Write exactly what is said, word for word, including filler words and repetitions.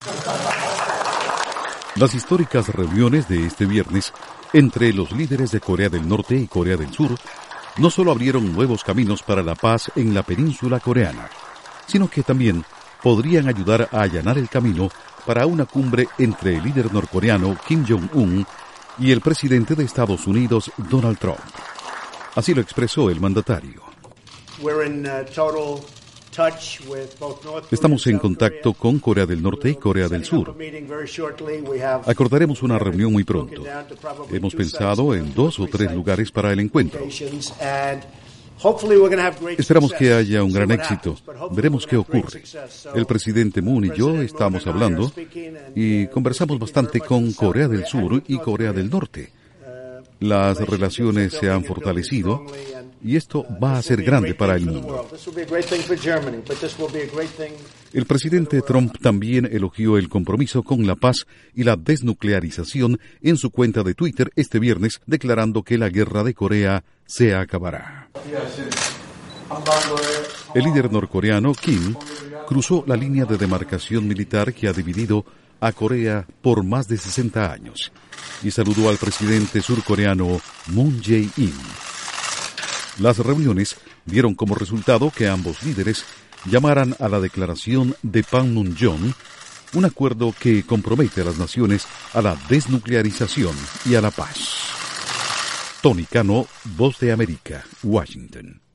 Las históricas reuniones de este viernes entre los líderes de Corea del Norte y Corea del Sur no solo abrieron nuevos caminos para la paz en la península coreana, sino que también podrían ayudar a allanar el camino para una cumbre entre el líder norcoreano Kim Jong-un y el presidente de Estados Unidos, Donald Trump. Así lo expresó el mandatario. Estamos en contacto con Corea del Norte y Corea del Sur. Acordaremos una reunión muy pronto. Hemos pensado en dos o tres lugares para el encuentro. Esperamos que haya un gran éxito. Veremos qué ocurre. El presidente Moon y yo estamos hablando y conversamos bastante con Corea del Sur y Corea del Norte. Las relaciones se han fortalecido y esto va a ser grande para el mundo. El presidente Trump también elogió el compromiso con la paz y la desnuclearización en su cuenta de Twitter este viernes, declarando que la guerra de Corea se acabará. El líder norcoreano Kim cruzó la línea de demarcación militar que ha dividido a Corea por más de sesenta años y saludó al presidente surcoreano Moon Jae-in. Las reuniones dieron como resultado que ambos líderes llamaran a la declaración de Panmunjom, un acuerdo que compromete a las naciones a la desnuclearización y a la paz. Tony Cano, Voz de América, Washington.